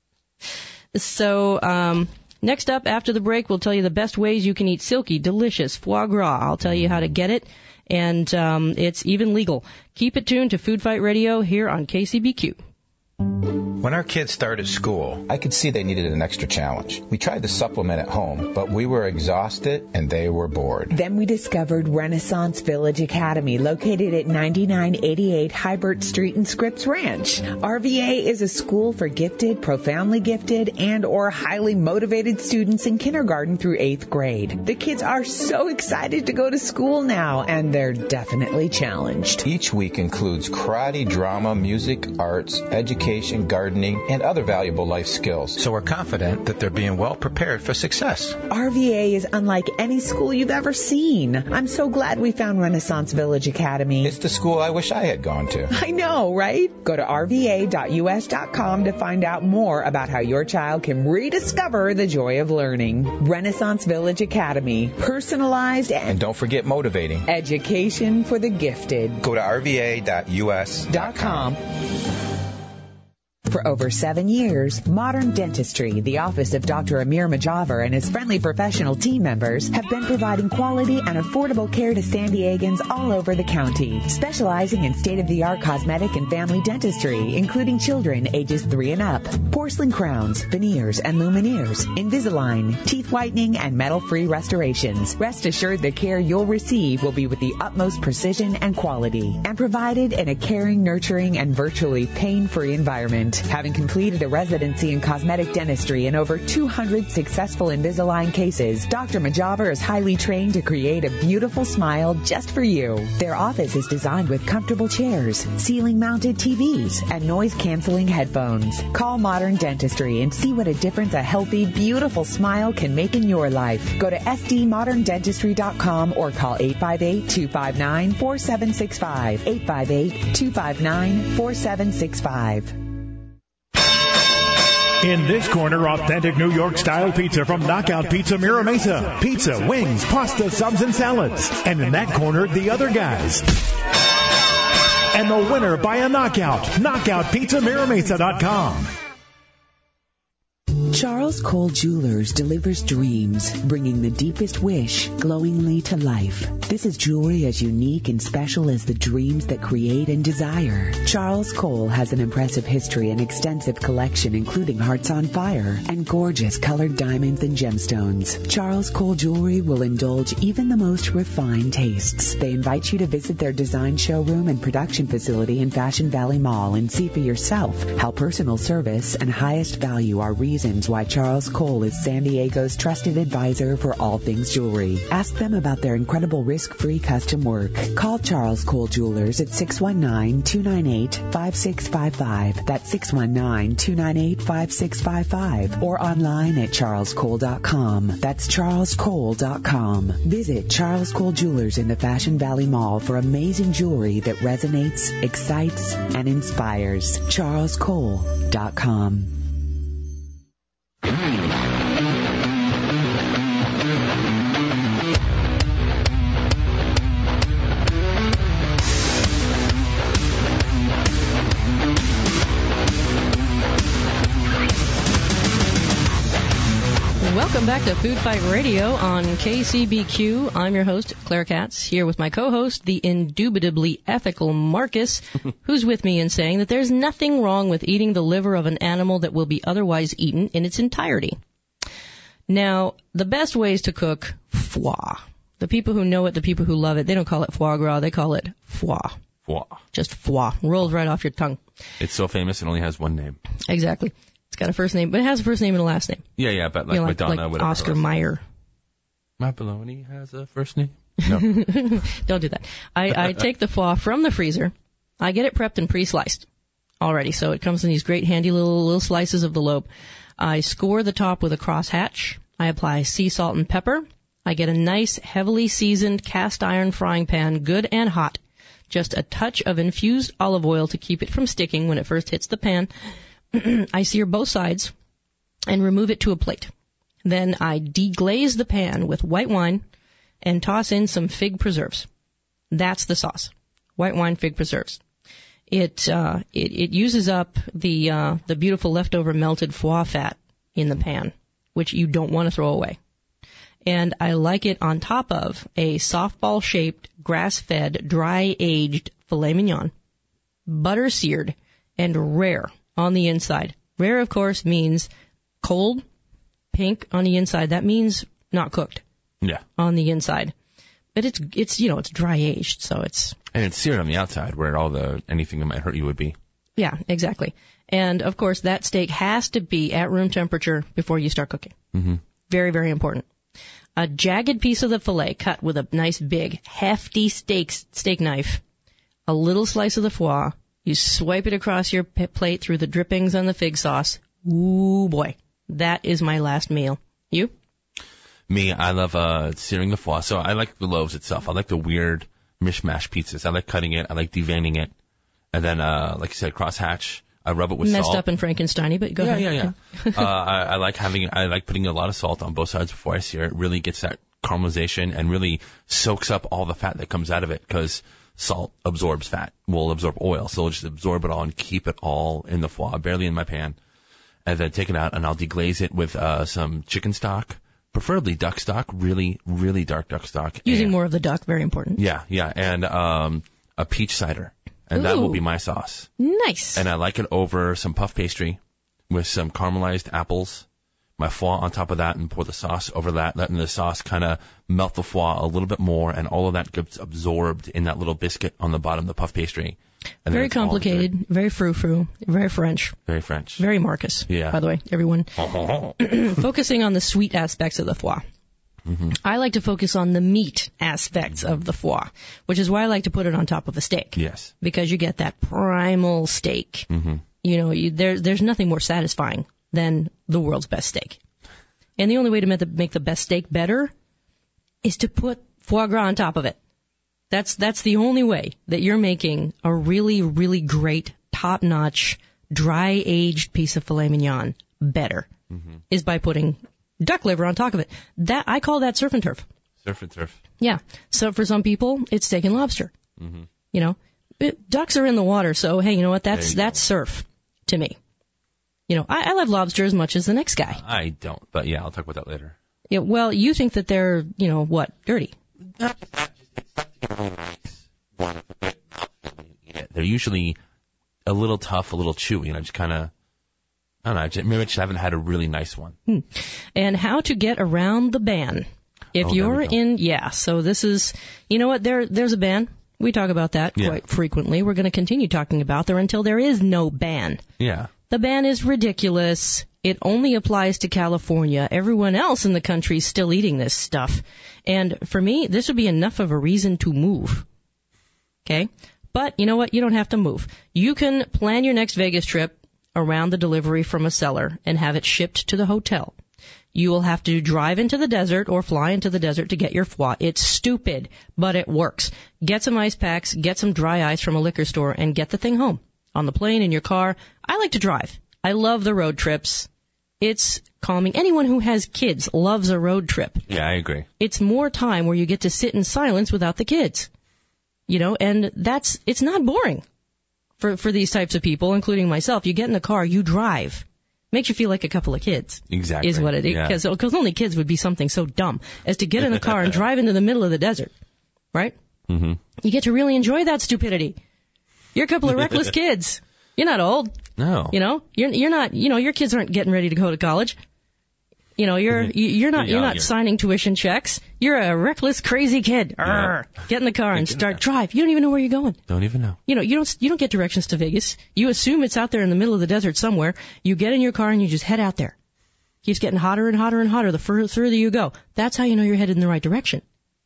S3: So, next up, after the break, we'll tell you the best ways you can eat silky, delicious foie gras. I'll tell you how to get it, and it's even legal. Keep it tuned to Food Fight Radio here on KCBQ.
S8: When our kids started school, I could see they needed an extra challenge. We tried to supplement at home, but we were exhausted and they were bored.
S6: Then we discovered Renaissance Village Academy, located at 9988 Hybert Street in Scripps Ranch. RVA is a school for gifted, profoundly gifted, and or highly motivated students in kindergarten through 8th grade. The kids are so excited to go to school now, and they're definitely challenged.
S8: Each week includes karate, drama, music, arts, education, gardening, and other valuable life skills. So we're confident that they're being well prepared for success.
S6: RVA is unlike any school you've ever seen. I'm so glad we found Renaissance Village Academy.
S8: It's the school I wish I had gone to.
S6: I know, right? Go to rva.us.com to find out more about how your child can rediscover the joy of learning. Renaissance Village Academy. Personalized and
S8: don't forget motivating.
S6: Education for the gifted.
S8: Go to rva.us.com.
S6: For over 7 years, Modern Dentistry, the office of Dr. Amir Majaver and his friendly professional team members, have been providing quality and affordable care to San Diegans all over the county, specializing in state-of-the-art cosmetic and family dentistry, including children ages 3 and up, porcelain crowns, veneers and lumineers, Invisalign, teeth whitening, and metal-free restorations. Rest assured the care you'll receive will be with the utmost precision and quality, and provided in a caring, nurturing, and virtually pain-free environment. Having completed a residency in cosmetic dentistry and over 200 successful Invisalign cases, Dr. Majaver is highly trained to create a beautiful smile just for you. Their office is designed with comfortable chairs, ceiling-mounted TVs, and noise-canceling headphones. Call Modern Dentistry and see what a difference a healthy, beautiful smile can make in your life. Go to sdmoderndentistry.com or call 858-259-4765. 858-259-4765.
S5: In this corner, authentic New York-style pizza from Knockout Pizza Mira Mesa. Pizza, wings, pasta, subs, and salads. And in that corner, the other guys. And the winner by a knockout, knockoutpizzamiramesa.com.
S9: Charles Cole Jewelers delivers dreams, bringing the deepest wish glowingly to life. This is jewelry as unique and special as the dreams that create and desire. Charles Cole has an impressive history and extensive collection, including Hearts on Fire and gorgeous colored diamonds and gemstones. Charles Cole Jewelry will indulge even the most refined tastes. They invite you to visit their design showroom and production facility in Fashion Valley Mall and see for yourself how personal service and highest value are reasons why Charles Cole is San Diego's trusted advisor for all things jewelry. Ask them about their incredible risk-free custom work. Call Charles Cole Jewelers at 619-298-5655. That's 619-298-5655. Or online at charlescole.com. That's charlescole.com. Visit Charles Cole Jewelers in the Fashion Valley Mall for amazing jewelry that resonates, excites, and inspires. charlescole.com.
S3: Welcome back to Food Fight Radio on KCBQ. I'm your host, Claire Katz, here with my co-host, the indubitably ethical Marcus, who's with me in saying that there's nothing wrong with eating the liver of an animal that will be otherwise eaten in its entirety. Now, the best ways to cook foie. The people who know it, the people who love it, they don't call it foie gras, they call it foie.
S4: Foie.
S3: Just foie. Rolls right off your tongue.
S4: It's so famous it only has one name.
S3: Exactly. It's got a first name, but it has a first name and a last name.
S4: Yeah, but like, Madonna,
S3: like
S4: whatever.
S3: Oscar Mayer.
S4: My bologna has a first name? No.
S3: Don't do that. I take the foie from the freezer. I get it prepped and pre-sliced already, so it comes in these great handy little slices of the lobe. I score the top with a crosshatch. I apply sea salt and pepper. I get a nice, heavily seasoned cast iron frying pan, good and hot. Just a touch of infused olive oil to keep it from sticking when it first hits the pan. I sear both sides and remove it to a plate. Then I deglaze the pan with white wine and toss in some fig preserves. That's the sauce. White wine, fig preserves. It uses up the beautiful leftover melted foie fat in the pan, which you don't want to throw away. And I like it on top of a softball-shaped, grass-fed, dry-aged filet mignon, butter-seared, and rare on the inside. Rare, of course, means cold, pink on the inside. That means not cooked.
S4: Yeah.
S3: On the inside. But it's dry-aged, so it's...
S4: And it's seared on the outside where anything that might hurt you would be.
S3: Yeah, exactly. And, of course, that steak has to be at room temperature before you start cooking.
S4: Mm-hmm.
S3: Very, very important. A jagged piece of the filet cut with a nice big, hefty steak knife. A little slice of the foie. You swipe it across your plate through the drippings and the fig sauce. Ooh, boy. That is my last meal. You?
S4: Me, I love searing the foie. So I like the loaves itself. I like the weird mishmash pizzas. I like cutting it. I like deveining it. And then, like you said, crosshatch. I rub it with salt.
S3: Messed up and Frankenstein-y, but go ahead.
S4: Yeah. I like putting a lot of salt on both sides before I sear it. Really gets that caramelization and really soaks up all the fat that comes out of it because salt absorbs fat, will absorb oil. So it'll just absorb it all and keep it all in the foie, barely in my pan. And then take it out and I'll deglaze it with some chicken stock, preferably duck stock, really, really dark duck stock.
S3: Using more of the duck, very important.
S4: Yeah. And a peach cider. And that will be my sauce.
S3: Nice.
S4: And I like it over some puff pastry with some caramelized apples, my foie on top of that, and pour the sauce over that. Letting the sauce kind of melt the foie a little bit more, and all of that gets absorbed in that little biscuit on the bottom of the puff pastry. And
S3: very complicated, very frou-frou, very French.
S4: Very French.
S3: Very Marcus, by the way, everyone. Focusing on the sweet aspects of the foie.
S4: Mm-hmm.
S3: I like to focus on the meat aspects of the foie, which is why I like to put it on top of a steak.
S4: Yes.
S3: Because you get that primal steak.
S4: Mm-hmm.
S3: You know, there's nothing more satisfying than the world's best steak. And the only way to make the best steak better is to put foie gras on top of it. That's the only way that you're making a really, really great, top-notch, dry-aged piece of filet mignon better, is by putting duck liver on top of it. That I call that surf and turf.
S4: Surf and turf.
S3: Yeah. So for some people, it's steak and lobster.
S4: Mm-hmm.
S3: You know, ducks are in the water, so hey, you know what? That's surf to me. You know, I love lobster as much as the next guy.
S4: I don't, but yeah, I'll talk about that later.
S3: Yeah. Well, you think that they're, you know, what, dirty?
S4: They're usually a little tough, a little chewy, you know, just kind of. I don't know, maybe I just haven't had a really nice one.
S3: And how to get around the ban. If you're so this is, you know what, there's a ban. We talk about that quite frequently. We're going to continue talking about there until there is no ban.
S4: Yeah.
S3: The ban is ridiculous. It only applies to California. Everyone else in the country is still eating this stuff. And for me, this would be enough of a reason to move. Okay? But you know what? You don't have to move. You can plan your next Vegas trip around the delivery from a seller and have it shipped to the hotel. You will have to drive into the desert or fly into the desert to get your foie. It's stupid, but it works. Get some ice packs, get some dry ice from a liquor store, and get the thing home. On the plane, in your car. I like to drive. I love the road trips. It's calming. Anyone who has kids loves a road trip.
S4: Yeah, I agree.
S3: It's more time where you get to sit in silence without the kids. You know, and it's not boring. For these types of people, including myself, you get in the car, you drive. Makes you feel like a couple of kids.
S4: Exactly.
S3: Is what it is.
S4: Yeah.
S3: Because only kids would be something so dumb as to get in a car and drive into the middle of the desert. Right?
S4: Mm-hmm.
S3: You get to really enjoy that stupidity. You're a couple of reckless kids. You're not old.
S4: No.
S3: You know, you're not, you know, your kids aren't getting ready to go to college. You know, you're not signing tuition checks. You're a reckless, crazy kid. Arr, get in the car and drive. You don't even know where you're going.
S4: Don't even know.
S3: You know, you don't get directions to Vegas. You assume it's out there in the middle of the desert somewhere. You get in your car and you just head out there. Keeps getting hotter and hotter and hotter the further you go. That's how you know you're headed in the right direction.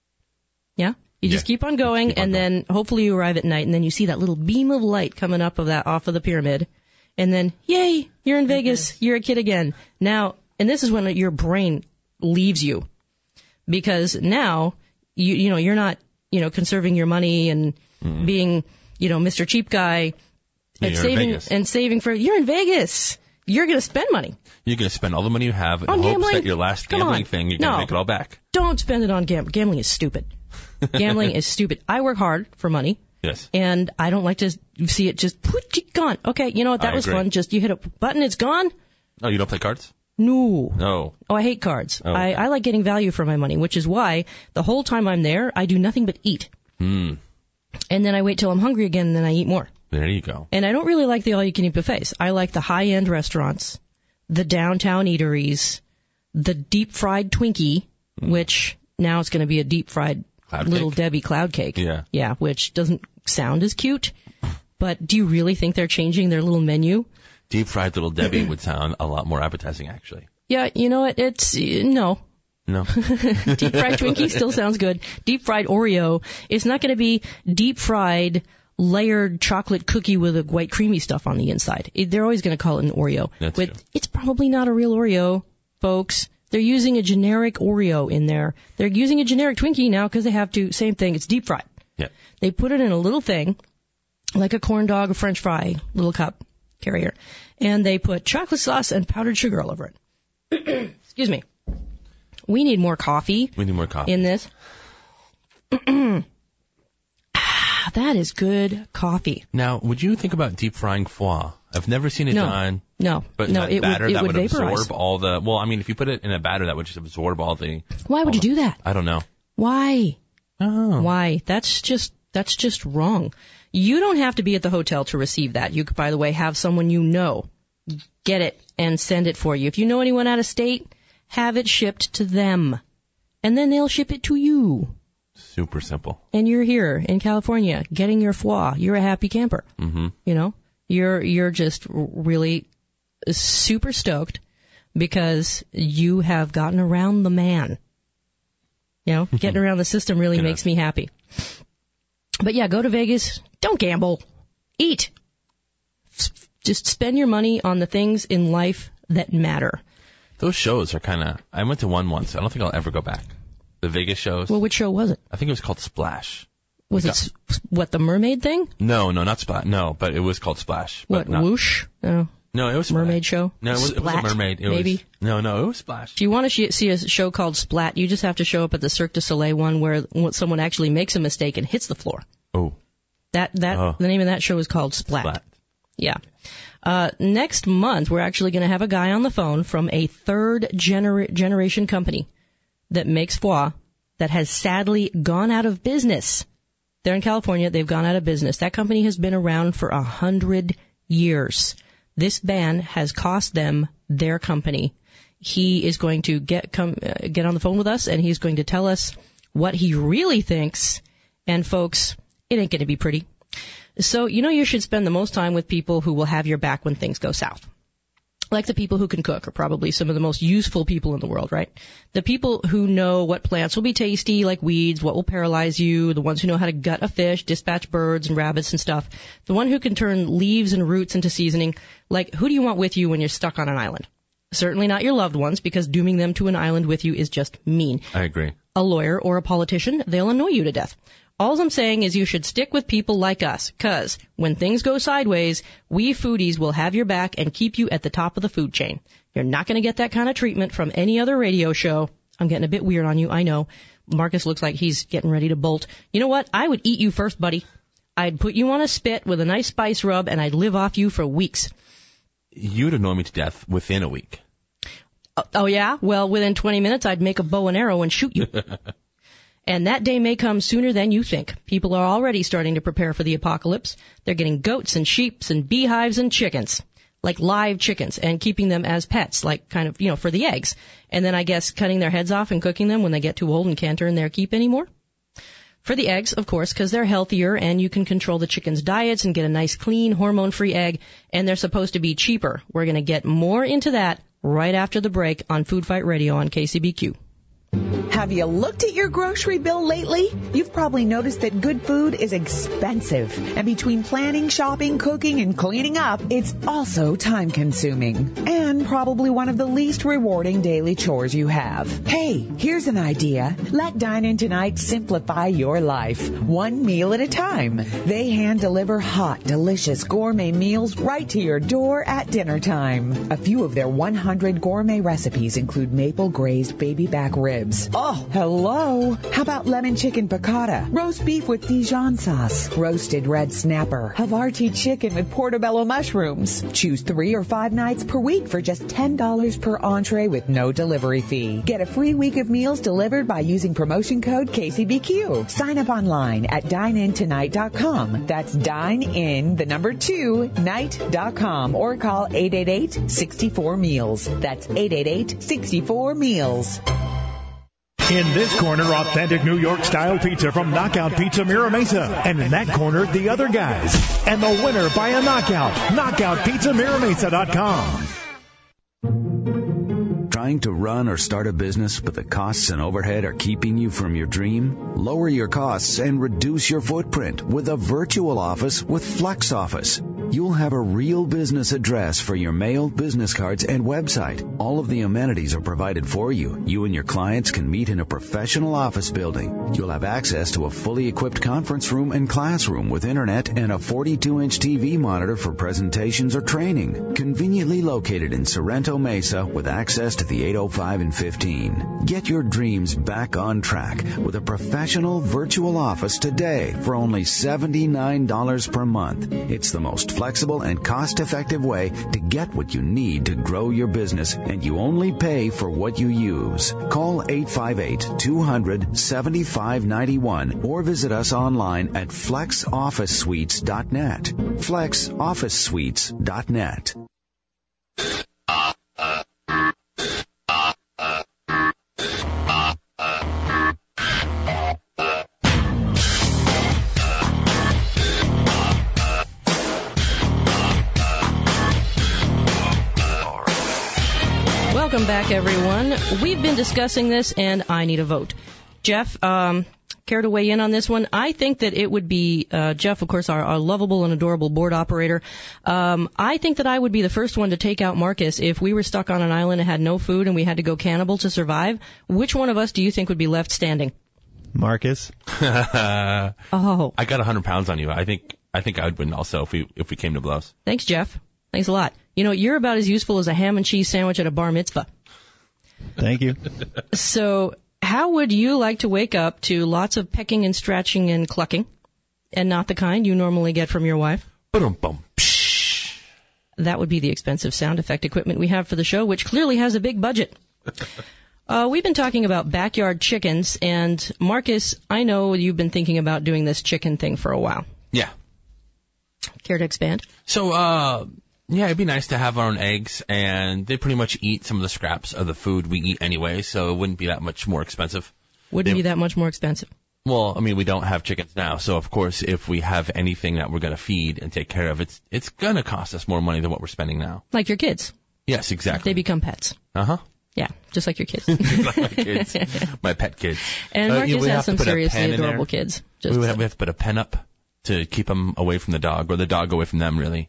S3: Yeah? You just keep on going, and then hopefully you arrive at night, and then you see that little beam of light coming up off of the pyramid, and then, yay, you're in Vegas, you're a kid again. Now, and this is when your brain leaves you, because now, you know, you're not, you know, conserving your money and being, you know, Mr. Cheap Guy and saving for, you're in Vegas. You're going to spend money.
S4: You're going to spend all the money you have in hopes that your last gambling thing, you're going to make it all back.
S3: Don't spend it on gambling. Gambling is stupid. Gambling is stupid. I work hard for money.
S4: Yes.
S3: And I don't like to see it just gone. Okay, you know what? That was fun. Just you hit a button, it's gone.
S4: Oh, you don't play cards?
S3: No.
S4: No.
S3: Oh, I hate cards.
S4: Oh, okay.
S3: I like getting value for my money, which is why the whole time I'm there, I do nothing but eat. And then I wait till I'm hungry again, and then I eat more.
S4: There you go.
S3: And I don't really like the all-you-can-eat buffets. I like the high-end restaurants, the downtown eateries, the deep-fried Twinkie, which now it's going to be a deep-fried Little Debbie cloud cake.
S4: Yeah.
S3: Yeah, which doesn't sound as cute. But do you really think they're changing their little menu?
S4: Deep-fried Little Debbie would sound a lot more appetizing, actually.
S3: Yeah, you know what? It's, no.
S4: No.
S3: Deep-fried Twinkie still sounds good. Deep-fried Oreo. It's not going to be deep-fried layered chocolate cookie with a white creamy stuff on the inside. They're always going to call it an Oreo.
S4: That's true.
S3: It's probably not a real Oreo, folks. They're using a generic Oreo in there. They're using a generic Twinkie now because they have to. Same thing. It's deep fried.
S4: Yeah.
S3: They put it in a little thing, like a corn dog, a French fry, little cup carrier, and they put chocolate sauce and powdered sugar all over it. Excuse me. We need more coffee.
S4: We need more coffee
S3: in this. That is good coffee.
S4: Now, would you think about deep frying foie? I've never seen it done.
S3: No.
S4: But
S3: no,
S4: that batter that would
S3: vaporize.
S4: absorb all the. Well, I mean, if you put it in a batter, that would just absorb all the.
S3: Why would you do that?
S4: I don't know.
S3: Why?
S4: Oh.
S3: Why? That's just wrong. You don't have to be at the hotel to receive that. You could, by the way, have someone you know get it and send it for you. If you know anyone out of state, have it shipped to them, and then they'll ship it to you.
S4: Super simple.
S3: And you're here in California getting your foie. You're a happy camper.
S4: Mm-hmm.
S3: You know, you're just really super stoked because you have gotten around the man. You know, getting around the system really makes me happy. But yeah, go to Vegas. Don't gamble. Eat. Just spend your money on the things in life that matter.
S4: Those shows are kind of. I went to one once. I don't think I'll ever go back. The Vegas shows.
S3: Well, which show was it?
S4: I think it was called Splash.
S3: Was it what, the mermaid thing?
S4: No, not Splash. No, but it was called Splash.
S3: What, Whoosh?
S4: No, it was
S3: mermaid
S4: Splash.
S3: show.
S4: No, it was a mermaid.
S3: Maybe.
S4: No, it was Splash.
S3: If you want to see a show called Splat, you just have to show up at the Cirque du Soleil one where someone actually makes a mistake and hits the floor.
S4: Oh.
S3: The name of that show is called Splat. Yeah. Next month, we're actually going to have a guy on the phone from a third generation company that makes foie that has sadly gone out of business. They're in California. They've gone out of business. That company has been around for 100 years. This ban has cost them their company. He is going to get on the phone with us, and he's going to tell us what he really thinks. And folks, it ain't going to be pretty. So, you should spend the most time with people who will have your back when things go south. Like the people who can cook are probably some of the most useful people in the world, right? The people who know what plants will be tasty, like weeds, what will paralyze you, the ones who know how to gut a fish, dispatch birds and rabbits and stuff. The one who can turn leaves and roots into seasoning. Like, who do you want with you when you're stuck on an island? Certainly not your loved ones, because dooming them to an island with you is just mean.
S4: I agree.
S3: A lawyer or a politician, they'll annoy you to death. All I'm saying is you should stick with people like us, because when things go sideways, we foodies will have your back and keep you at the top of the food chain. You're not going to get that kind of treatment from any other radio show. I'm getting a bit weird on you, I know. Marcus looks like he's getting ready to bolt. You know what? I would eat you first, buddy. I'd put you on a spit with a nice spice rub, and I'd live off you for weeks.
S4: you'd annoy me to death within a week.
S3: Oh, yeah? Well, within 20 minutes, I'd make a bow and arrow and shoot you. And that day may come sooner than you think. People are already starting to prepare for the apocalypse. They're getting goats and sheep and beehives and chickens, like live chickens, and keeping them as pets, like kind of, for the eggs. And then I guess cutting their heads off and cooking them when they get too old and can't earn their keep anymore. For the eggs, of course, because they're healthier and you can control the chickens' diets and get a nice, clean, hormone-free egg, and they're supposed to be cheaper. We're going to get more into that right after the break on Food Fight Radio on KCBQ.
S6: Have you looked at your grocery bill lately? You've probably noticed that good food is expensive. And between planning, shopping, cooking, and cleaning up, it's also time-consuming. And probably one of the least rewarding daily chores you have. Hey, here's an idea. Let Dine In Tonight simplify your life, one meal at a time. They hand-deliver hot, delicious gourmet meals right to your door at dinner time. A few of their 100 gourmet recipes include maple glazed baby back ribs. Oh, hello. How about lemon chicken piccata, roast beef with Dijon sauce, roasted red snapper, Havarti chicken with portobello mushrooms. Choose 3 or 5 nights per week for just $10 per entree with no delivery fee. Get a free week of meals delivered by using promotion code KCBQ. Sign up online at dineintonight.com. That's dine-in, the number 2, night.com, or call 888-64-MEALS. That's 888-64-MEALS.
S5: In this corner, authentic New York-style pizza from Knockout Pizza Mira Mesa. And in that corner, the other guys. And the winner by a knockout, knockoutpizzaMiraMesa.com.
S7: Trying to run or start a business, but the costs and overhead are keeping you from your dream? Lower your costs and reduce your footprint with a virtual office with Flex Office. You'll have a real business address for your mail, business cards, and website. All of the amenities are provided for you. You and your clients can meet in a professional office building. You'll have access to a fully equipped conference room and classroom with internet and a 42-inch TV monitor for presentations or training. Conveniently located in Sorrento Mesa with access to the 805 and 15. Get your dreams back on track with a professional virtual office today for only $79 per month. It's the most flexible and cost-effective way to get what you need to grow your business, and you only pay for what you use. Call 858-200-7591 or visit us online at flexofficesuites.net. flexofficesuites.net.
S3: Welcome back, everyone. We've been discussing this, and I need a vote. Jeff, care to weigh in on this one? I think that it would be, Jeff, of course, our lovable and adorable board operator. I think that I would be the first one to take out Marcus if we were stuck on an island and had no food and we had to go cannibal to survive. Which one of us do you think would be left standing?
S10: Marcus.
S3: Oh.
S4: I got 100 pounds on you. I think I would win also if we came to blows.
S3: Thanks, Jeff. Thanks a lot. You're about as useful as a ham and cheese sandwich at a bar mitzvah.
S10: Thank you.
S3: So, how would you like to wake up to lots of pecking and scratching and clucking, and not the kind you normally get from your wife?
S4: Ba-dum-bum.
S3: That would be the expensive sound effect equipment we have for the show, which clearly has a big budget. We've been talking about backyard chickens, and Marcus, I know you've been thinking about doing this chicken thing for a while.
S4: Yeah.
S3: Care to expand?
S4: So, yeah, it'd be nice to have our own eggs, and they pretty much eat some of the scraps of the food we eat anyway, so it wouldn't be that much more expensive.
S3: Wouldn't be that much more expensive.
S4: Well, I mean, we don't have chickens now, so of course, if we have anything that we're going to feed and take care of, it's going to cost us more money than what we're spending now.
S3: Like your kids.
S4: Yes, exactly.
S3: They become pets.
S4: Uh-huh.
S3: Yeah, just like your kids.
S4: Like my kids. My pet kids.
S3: And Marcus has some seriously adorable kids.
S4: We have to put a pen up to keep them away from the dog, or the dog away from them, really.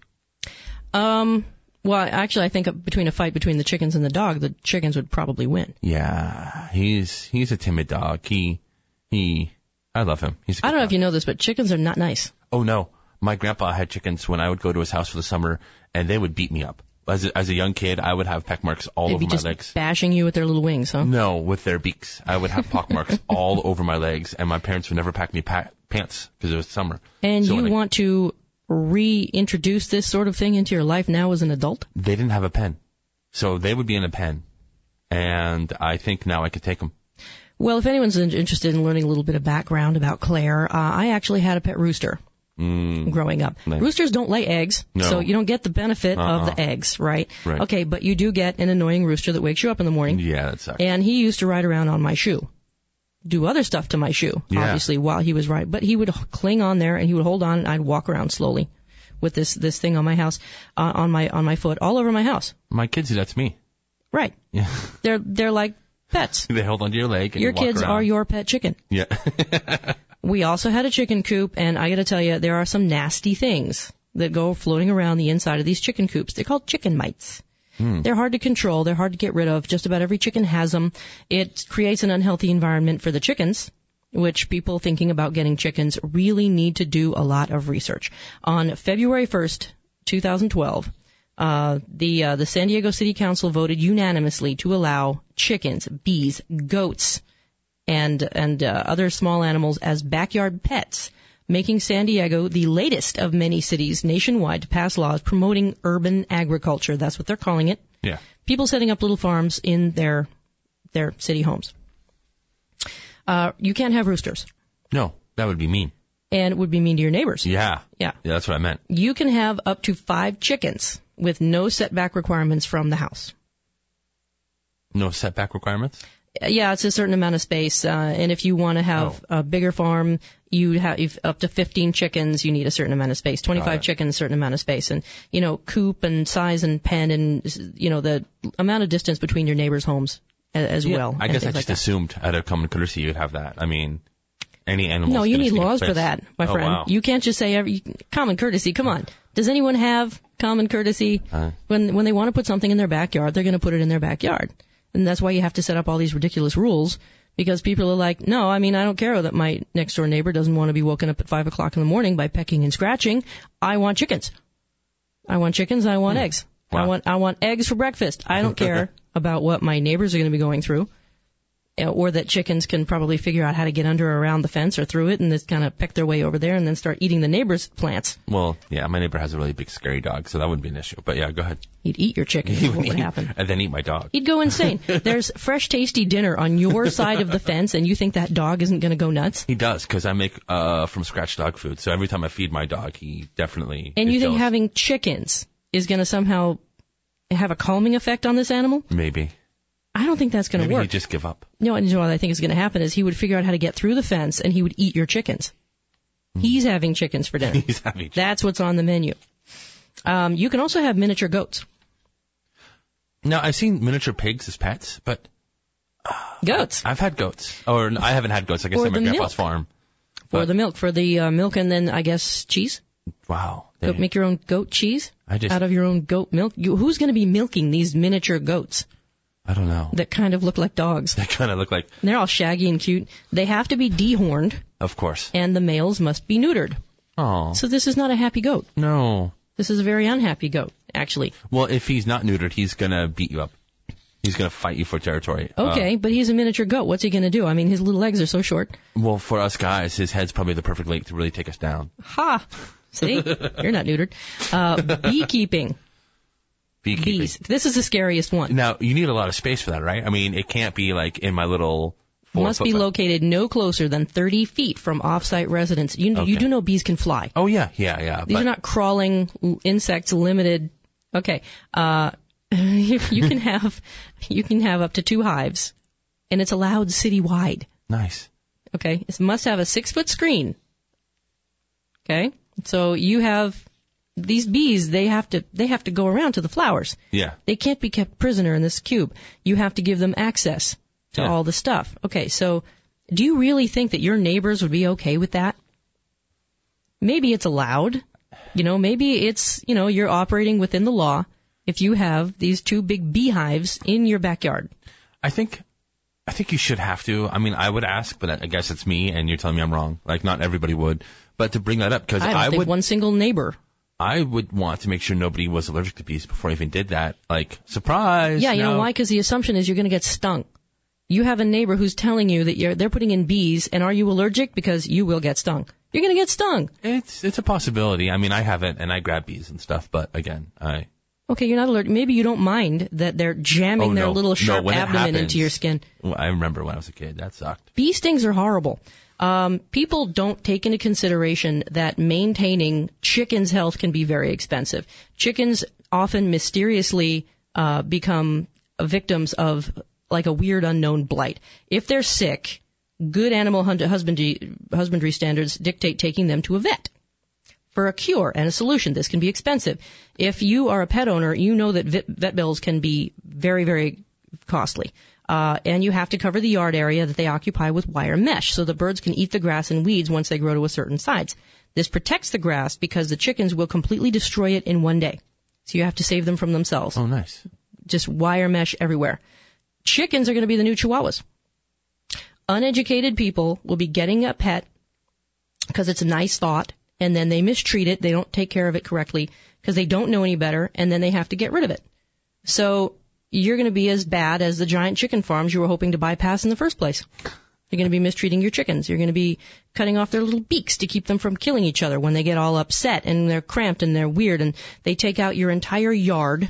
S3: Well, actually, I think between a fight between the chickens and the dog, the chickens would probably win.
S4: Yeah, he's a timid dog. I love him.
S3: I don't know if you know this, but chickens are not nice.
S4: Oh, no. My grandpa had chickens when I would go to his house for the summer, and they would beat me up. As a young kid, I would have peck marks all over my legs. They'd be just
S3: bashing you with their little wings, huh?
S4: No, with their beaks. I would have pock marks all over my legs, and my parents would never pack me pants because it was summer.
S3: And so you want to reintroduce this sort of thing into your life now as an adult?
S4: They didn't have a pen. So they would be in a pen. And I think now I could take them.
S3: Well, if anyone's interested in learning a little bit of background about Claire, I actually had a pet rooster growing up.
S4: Nice.
S3: Roosters don't lay eggs, so you don't get the benefit of the eggs, right? Okay, but you do get an annoying rooster that wakes you up in the morning.
S4: Yeah, that sucks.
S3: And he used to ride around on my shoe. Do other stuff to my shoe, obviously, while he was riding. But he would cling on there, and he would hold on, and I'd walk around slowly with this thing on my house, on my foot, all over my house.
S4: My kids do that to me.
S3: Right.
S4: Yeah.
S3: They're like pets.
S4: They hold onto your leg and
S3: your
S4: you walk
S3: kids
S4: around.
S3: are your pet chicken.
S4: Yeah.
S3: We also had a chicken coop, and I got to tell you, there are some nasty things that go floating around the inside of these chicken coops. They're called chicken mites. They're hard to control. They're hard to get rid of. Just about every chicken has them. It creates an unhealthy environment for the chickens, which people thinking about getting chickens really need to do a lot of research. On February 1st, 2012, the San Diego City Council voted unanimously to allow chickens, bees, goats, and other small animals as backyard pets, making San Diego the latest of many cities nationwide to pass laws promoting urban agriculture. That's what they're calling it.
S4: Yeah.
S3: People setting up little farms in their city homes. You can't have roosters.
S4: No, that would be mean.
S3: And it would be mean to your neighbors.
S4: Yeah.
S3: Yeah.
S4: Yeah, that's what I meant.
S3: You can have up to 5 chickens with no setback requirements from the house.
S4: No setback requirements?
S3: Yeah, it's a certain amount of space. And if you want to have a bigger farm, you have up to 15 chickens, you need a certain amount of space. 25 chickens, a certain amount of space. And, coop and size and pen and, the amount of distance between your neighbors' homes as well.
S4: I guess I just assumed out of common courtesy you'd have that. I mean, any animal.
S3: No, you need laws for that, my friend.
S4: Wow.
S3: You can't just say common courtesy. Come on. Does anyone have common courtesy? When they want to put something in their backyard, they're going to put it in their backyard. And that's why you have to set up all these ridiculous rules, because people are like, no, I don't care that my next door neighbor doesn't want to be woken up at 5 o'clock in the morning by pecking and scratching. I want chickens. I want chickens. I want eggs.
S4: Wow.
S3: I want eggs for breakfast. I don't care about what my neighbors are going to be going through, or that chickens can probably figure out how to get under or around the fence or through it and just kind of peck their way over there and then start eating the neighbor's plants.
S4: Well, yeah, my neighbor has a really big scary dog, so that wouldn't be an issue. But yeah, go ahead.
S3: He'd eat your chicken. What would happen?
S4: And then eat my dog.
S3: He'd go insane. There's fresh, tasty dinner on your side of the fence, and you think that dog isn't going to go nuts?
S4: He does, because I make from scratch dog food. So every time I feed my dog, he definitely.
S3: And you think
S4: jealous.
S3: having chickens is going to somehow have a calming effect on this animal?
S4: Maybe.
S3: I don't think that's going to work.
S4: Maybe he'd just give up.
S3: No, and what I think is going to happen is he would figure out how to get through the fence, and he would eat your chickens. He's having chickens for dinner.
S4: He's having chickens.
S3: That's what's on the menu. You can also have miniature goats.
S4: Now, I've seen miniature pigs as pets, but...
S3: Goats.
S4: I've had goats. Or I haven't had goats, I guess, at my grandpa's farm.
S3: For the milk. For the milk and then, I guess, cheese?
S4: Wow.
S3: Make your own goat cheese
S4: out
S3: of your own goat milk? Who's going to be milking these miniature goats?
S4: I don't know.
S3: That kind of look like dogs.
S4: They kind of look like...
S3: And they're all shaggy and cute. They have to be dehorned.
S4: Of course.
S3: And the males must be neutered.
S4: Oh.
S3: So this is not a happy goat.
S4: No.
S3: This is a very unhappy goat, actually.
S4: Well, if he's not neutered, he's going to beat you up. He's going to fight you for territory.
S3: Okay, but he's a miniature goat. What's he going to do? His little legs are so short.
S4: Well, for us guys, his head's probably the perfect length to really take us down.
S3: Ha! See? You're not neutered. Beekeeping. Bees. This is the scariest one.
S4: Now, you need a lot of space for that, right? It can't be like in my little...
S3: Must be located no closer than 30 feet from off-site residents. You do know bees can fly.
S4: Oh, yeah.
S3: These are not crawling insects limited. Okay. You can have up to 2 hives, and it's allowed citywide.
S4: Nice.
S3: Okay. It must have a 6-foot screen. Okay. So you have these bees. They have to go around to the flowers.
S4: Yeah.
S3: They can't be kept prisoner in this cube. You have to give them access to all the stuff. Okay. So do you really think that your neighbors would be okay with that? Maybe it's allowed. Maybe it's, you're operating within the law if you have these 2 big beehives in your backyard.
S4: I think you should have to. I would ask, but I guess it's me, and you're telling me I'm wrong. Like, not everybody would. But to bring that up, because
S3: I don't think one single neighbor.
S4: I would want to make sure nobody was allergic to bees before I even did that. Like, surprise.
S3: Yeah, you know why? Because the assumption is you're going to get stung. You have a neighbor who's telling you that they're putting in bees, and are you allergic? Because you will get stung. You're going to get stung.
S4: It's a possibility. I mean, I haven't, and I grab bees and stuff, but again,
S3: Okay, you're not allergic. Maybe you don't mind that they're jamming their little sharp abdomen into your skin.
S4: I remember when I was a kid. That sucked.
S3: Bee stings are horrible. People don't take into consideration that maintaining chickens' health can be very expensive. Chickens often mysteriously become victims of like a weird unknown blight. If they're sick, good animal husbandry standards dictate taking them to a vet for a cure and a solution. This can be expensive. If you are a pet owner, you know that vet bills can be very, very costly. And you have to cover the yard area that they occupy with wire mesh so the birds can eat the grass and weeds once they grow to a certain size. This protects the grass because the chickens will completely destroy it in one day. So you have to save them from themselves.
S4: Oh, nice.
S3: Just wire mesh everywhere. Chickens are going to be the new chihuahuas. Uneducated people will be getting a pet because it's a nice thought, and then they mistreat it. They don't take care of it correctly because they don't know any better, and then they have to get rid of it. So you're going to be as bad as the giant chicken farms you were hoping to bypass in the first place. You're going to be mistreating your chickens. You're going to be cutting off their little beaks to keep them from killing each other when they get all upset and they're cramped and they're weird and they take out your entire yard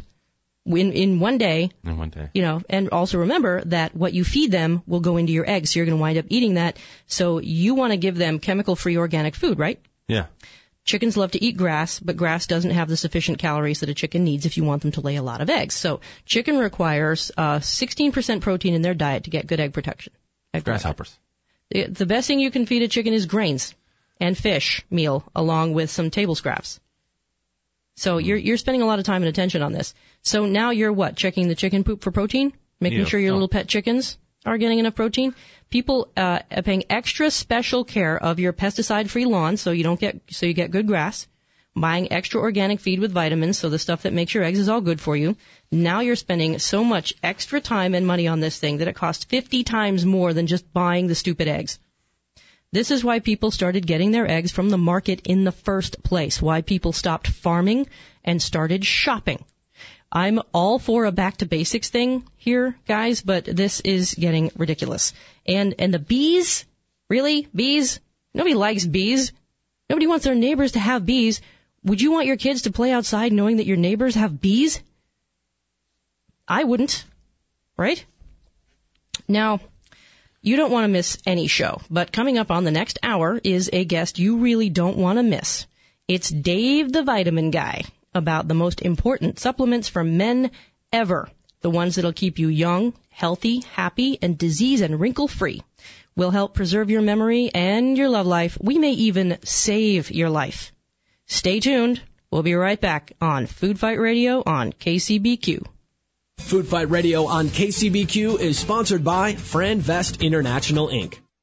S3: in one day.
S4: In one day.
S3: You know, and also remember that what you feed them will go into your eggs, so you're going to wind up eating that. So you want to give them chemical-free organic food, right?
S4: Yeah.
S3: Chickens love to eat grass, but grass doesn't have the sufficient calories that a chicken needs if you want them to lay a lot of eggs. So chicken requires 16% protein in their diet to get good egg production.
S4: Grasshoppers.
S3: The best thing you can feed a chicken is grains and fish meal along with some table scraps. So you're spending a lot of time and attention on this. So now you're what? Checking the chicken poop for protein? Making sure your little pet chickens are getting enough protein? People are paying extra special care of your pesticide-free lawn so you get good grass. Buying extra organic feed with vitamins, so the stuff that makes your eggs is all good for you. Now you're spending so much extra time and money on this thing that it costs 50 times more than just buying the stupid eggs. This is why people started getting their eggs from the market in the first place, why people stopped farming and started shopping. I'm all for a back to basics thing here, guys, but this is getting ridiculous. And the bees? Really? Bees? Nobody likes bees. Nobody wants their neighbors to have bees. Would you want your kids to play outside knowing that your neighbors have bees? I wouldn't, right? Now, you don't want to miss any show, but coming up on the next hour is a guest you really don't want to miss. It's Dave the Vitamin Guy about the most important supplements for men ever, the ones that'll keep you young, healthy, happy, and disease and wrinkle-free. Will help preserve your memory and your love life. We may even save your life. Stay tuned. We'll be right back on Food Fight Radio on KCBQ.
S1: Food Fight Radio on KCBQ is sponsored by FranVest International, Inc.